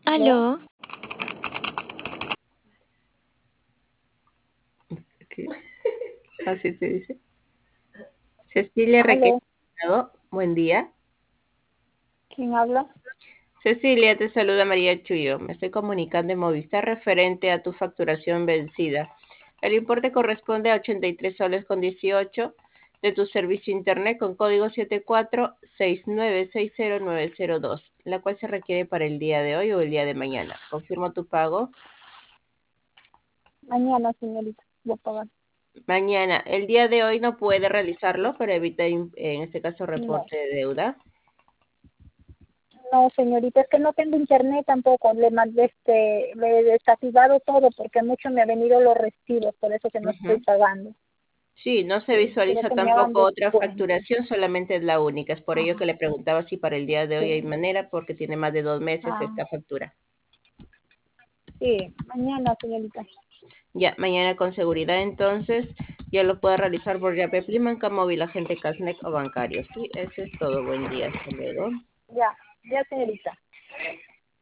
¿No? Aló, ¿Qué? Así se dice. Cecilia Requejo, Aló, buen día. ¿quién habla? Cecilia, te saluda María Chuyo. Me estoy comunicando en Movistar referente a tu facturación vencida. El importe corresponde a 83 soles con 18 de tu servicio internet con código 7469609002, la cual se requiere para el día de hoy o el día de mañana. Confirmo tu pago. Mañana, señorita, voy a pagar. Mañana, el día de hoy no puede realizarlo, pero evita en este caso No, reporte de deuda. no, señorita, es que no tengo internet tampoco. Le mandé le he desactivado todo porque mucho me han venido los recibos, por eso que no estoy Ujú. pagando. Sí, no se Sí, quiero visualiza que me hagan tampoco otra descuento. facturación, solamente es la única. Es por ello que Ajá, le preguntaba si para el día de hoy hay sí. manera, porque tiene más de 2 meses Ah, esta factura. sí, mañana, señorita. Ya, mañana con seguridad entonces ya lo puede realizar por Yape Plimanca, móvil, agente Casnet o bancario. Sí, eso es todo. Buen día. Hasta luego. Ya, ya, señorita.